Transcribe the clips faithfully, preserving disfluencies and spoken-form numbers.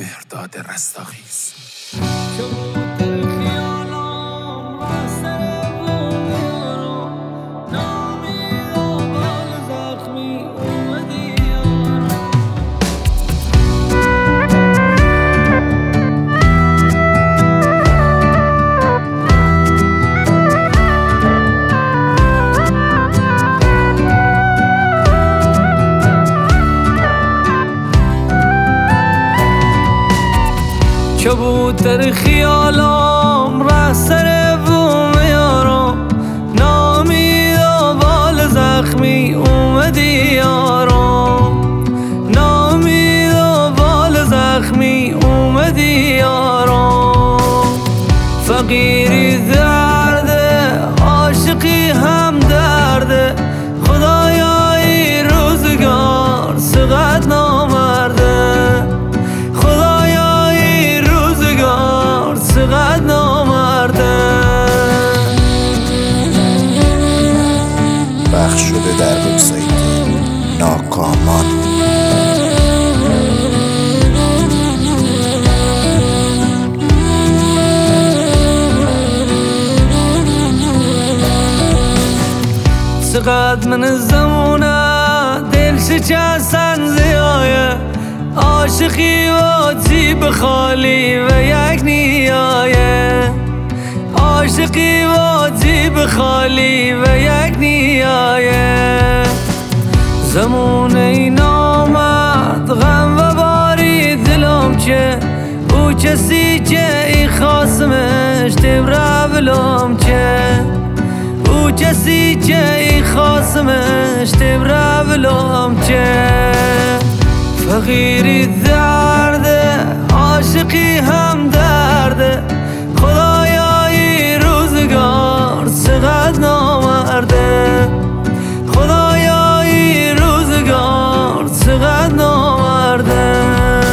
مهرداد رستاخیز. کبوتر خیالام ره سر بوم یارم، نامید و بال زخمی اومدی یارم، نامید و بال زخمی اومدی یارم. فقیری درده، عاشقی هم درده، خدایای روزگار سقط نامرده، سقط نامرده. بخش شده در وبسایت ناکامان. چقدر من زمونه دل شکستن زیایه، عاشقی و جیب خالی و یک نیایه، عاشقی و جیب خالی و یک نیایه. زمونه این آمد غم و باری دلم که او کسی که ای خاصمش تبره بلوم که او کسی که ای خاصمش تبره بلوم که. فقیری درده، عاشقی هم درده، خدایای روزگار سقط نامرده، خدایای روزگار سقط نامرده.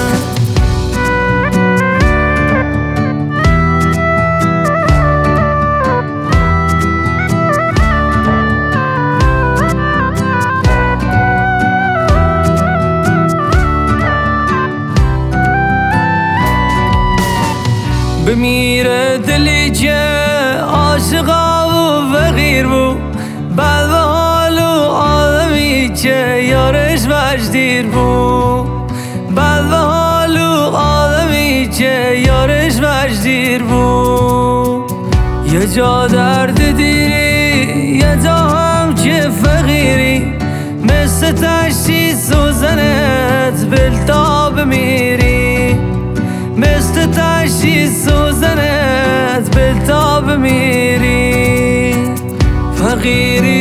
بمیره دلی که عاشقا و فقیر بو، بعد به حالو آدمی که یارش وجدیر بو، بعد به حالو آدمی که یارش وجدیر بو. یه جا درد دیری، یه جا هم که فقیری، مثل تشتی سوزنت بلتا بمیری، مثل تشتی سوزنت بلتا بمیری. فقیری